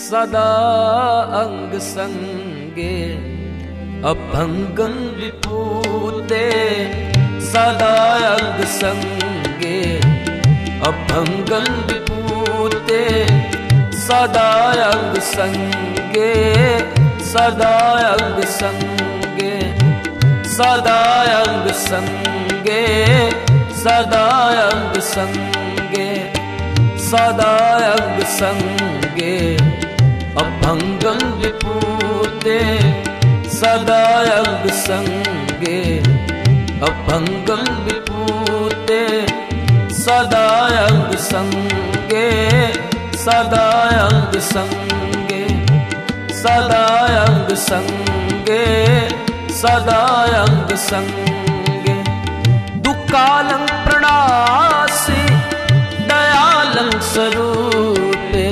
सदा अंग संगे अभंगं विपूते सदा अंग संगे अभंगं विपूते सदा अंग संगे सदा अंग संगे सदा अंग संगे सदा अंग संगे सदा अंग संगे अभंगं विपूते सदा अंग संगे अभंगं विपूते सदा अंग संगे सदा अंग संगे सदा अंग संगे सदा अंग संगे दुक्कालं प्रणासि दयालं स्वरूपे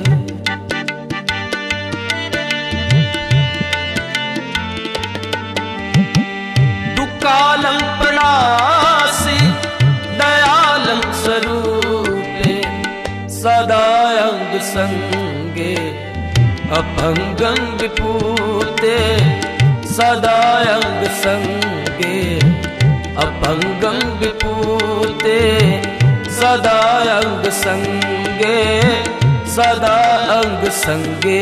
दुक्कालं प्रणासि दयालं स्वरूपे सदा अंग संगे अभंगं विपूते सदा अंग संगे अभंगं विपूते सदा अंग संगे सदा अंग संगे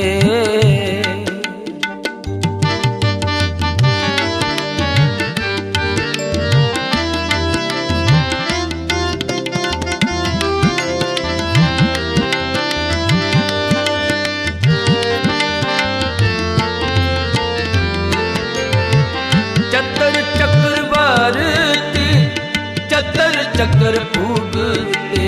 चक्र फूकते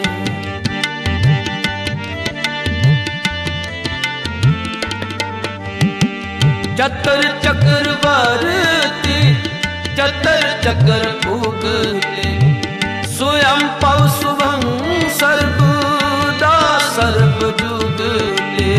चतर चक्रवर्ती चतर चक्र फूकते स्वयं पव शुभं सर्वदा सर्वजुगते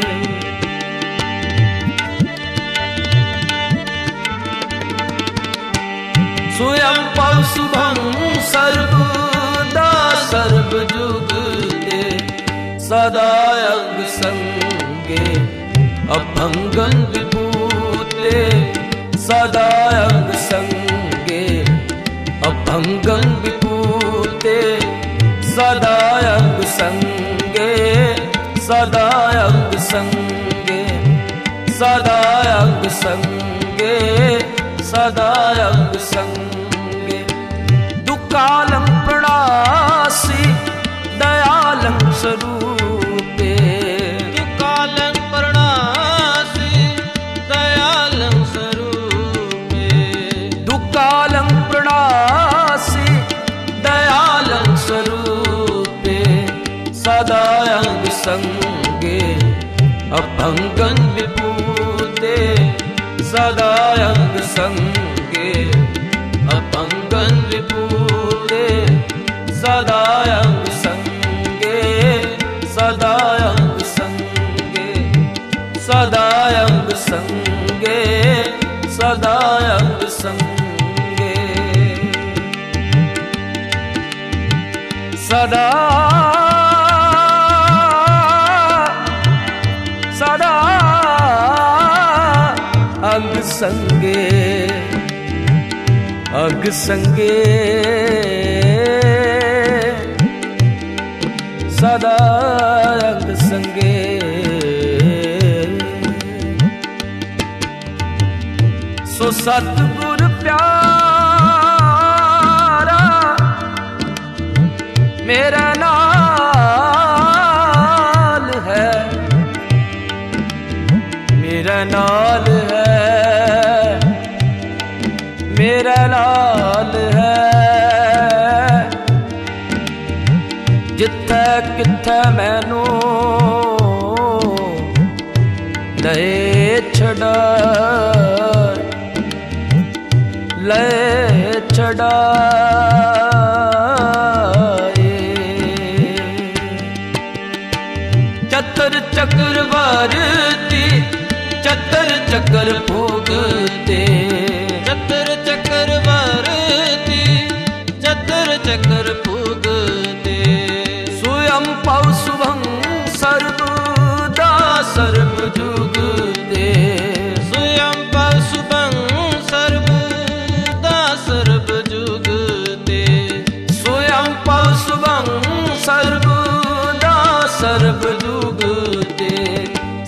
स्वयं पव शुभं सर्वदा सर्वजुगते सदा अंग संगे अभंगं विपूते सदा अंग संगे अभंगं विपूते सदा अंग संगे सदा अंग संगे सदा अंग संगे सदा अंग संगे दुक्कालं प्रणासि दयालं स्वरूपे दुक्कालं प्रणासि दयालं स्वरूपे दुक्कालं प्रणासि दयालं स्वरूपे सदा अंग संगे अभंगं विपूते सदा अंग संगे अभंगं विपूते सदा अंग संगे सदा अंग संगे सदा अंग संगे सदा अंग संगे सदा सदा अंग संगे अंग संगे सदा अंग संगे सो सतगुर प्यारा मेरा नाल है मेरा नाल है मेरा लाल है जिथे किथे मैनू ले छड़ा ले छड़ा चतर चक्रवर्ती चतर चक्र फूकते चतर चक्रवर्ती चतर चक्र फूकते स्वयं पव शुभं सर्वदा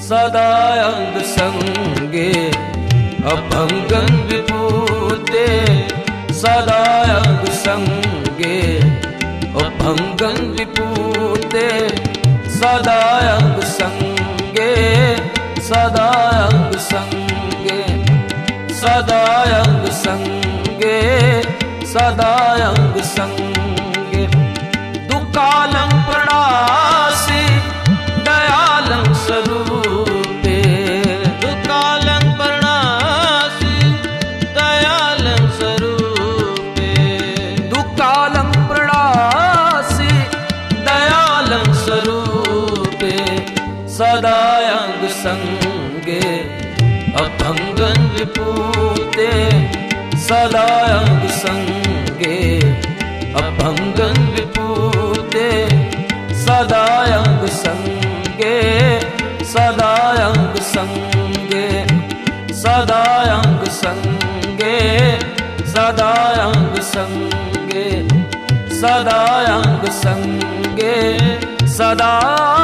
सदा अंग संगे अभंगन विभूते सदा अंग संगे अभंगन विभूते सदा अंग संगे सदा अंग संगे सदा अंग संगे सदा अंग संगे दुकालं प्रणासी दयालं स्वरूपे दुकालं प्रणासी दयालं स्वरूपे दुकालं प्रणासी दयालं स्वरूपे सदा अंग संगे अभंगन विभूते सदा अंग संगे अभंगन विभूते सदा अंग संगे सदा अंग संगे सदा अंग संगे सदा अंग संगे सदा अंग संगे सदा